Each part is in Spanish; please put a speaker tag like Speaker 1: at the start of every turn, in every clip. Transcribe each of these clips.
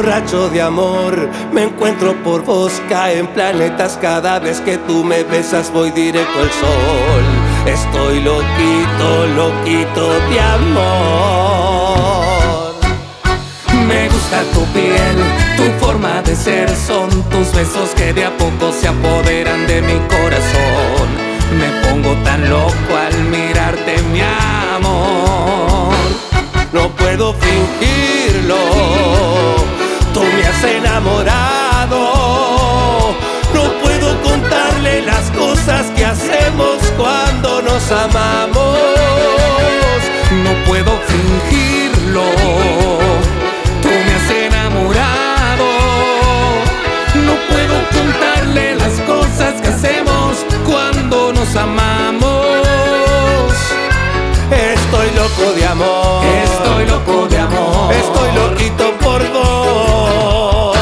Speaker 1: Borracho de amor, me encuentro por vos, caen planetas cada vez que tú me besas, voy directo al sol. Estoy loquito, loquito de amor. Me gusta tu piel, tu forma de ser, son tus besos que de a poco se apoderan de mi corazón. Me pongo tan loco al mirarte, mi amor. No puedo fingirlo, tú me has enamorado. No puedo contarle las cosas que hacemos cuando nos amamos. No puedo fingirlo, tú me has enamorado. No puedo contarle las cosas que hacemos cuando nos amamos. Estoy loco de amor, estoy loco de amor, estoy loquito por vos.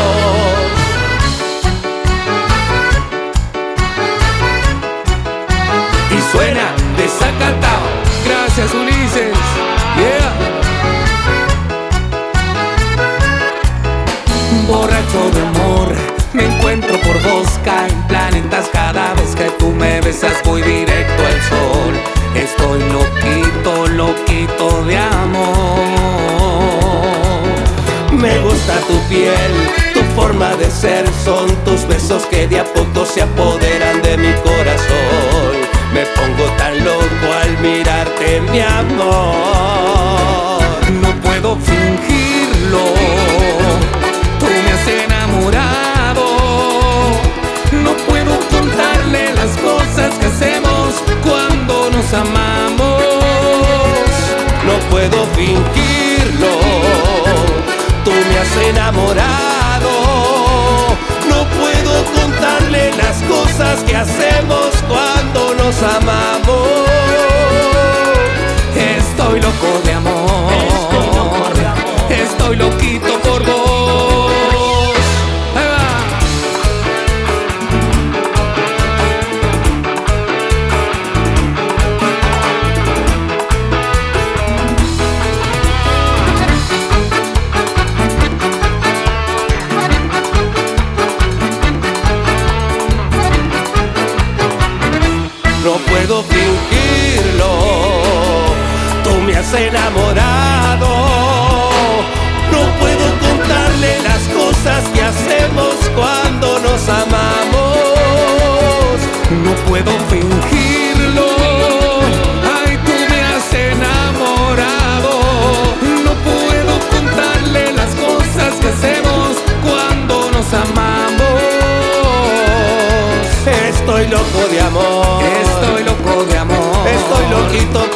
Speaker 1: Y suena desacatado. Gracias, Ulises. Yeah. Borracho de amor, me encuentro por vos, caen planetas cada vez que tú me besas, voy directo al sol. Estoy loquito, loquito de amor. Me gusta tu piel, tu forma de ser, son tus besos que de a poco se apoderan de mi corazón. Me pongo tan loco al mirarte, mi amor. No puedo fingirlo, tú me has enamorado. No puedo contarle las cosas que hacemos cuando nos amamos. No puedo fingirlo, tú me has enamorado. No puedo contarle las cosas que hacemos cuando nos amamos. Estoy loco de amor, estoy loquito por vos. Ahí va. No puedo fingirlo, tú me has enamorado. No puedo contarle las cosas que hacemos cuando nos amamos. No puedo fingirlo, ay, tú me has enamorado. No puedo contarle las cosas que hacemos cuando nos amamos. Estoy loco de amor, estoy loco de amor, estoy loquito